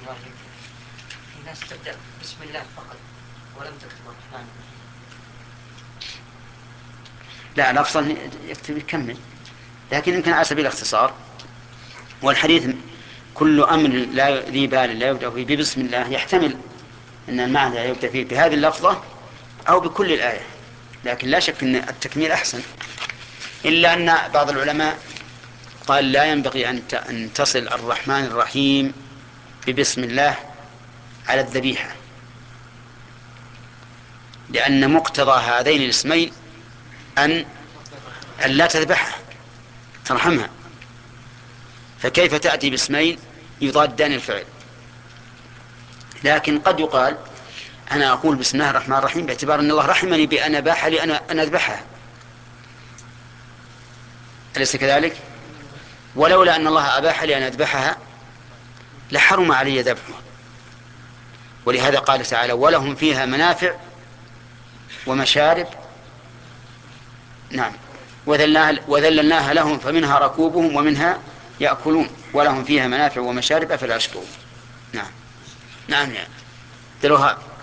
إبراهيم في ناس تبدأ بسم الله فقط ولم تكتب الرحمن الرحيم. لا، الأفضل يكتب يكمل، لكن يمكن على سبيل الاختصار. والحديث كل أمر لا ذي بال لا يبدأ فيه ببسم الله يحتمل أن المعنى لا يبدأ فيه بهذه اللفظة أو بكل الآية، لكن لا شك أن التكميل أحسن، إلا أن بعض العلماء قال لا ينبغي أن تصل الرحمن الرحيم ببسم الله على الذبيحة، لأن مقتضى هذين الاسمين أن لا تذبحها، ترحمها، فكيف تأتي باسمين يضادان الفعل؟ لكن قد يقال أنا أقول بسم الله الرحمن الرحيم باعتبار أن الله رحمني بأن أباح لي أن أذبحها، أليس كذلك؟ ولولا أن الله أباح لي أن أذبحها لحرم علي ذبحها، ولهذا قال تعالى ولهم فيها منافع ومشارب، نعم، وذللناها لهم فمنها ركوبهم ومنها يأكلون ولهم فيها منافع ومشارب أفلا يشكرون. نعم. نعم، يعني دلوها.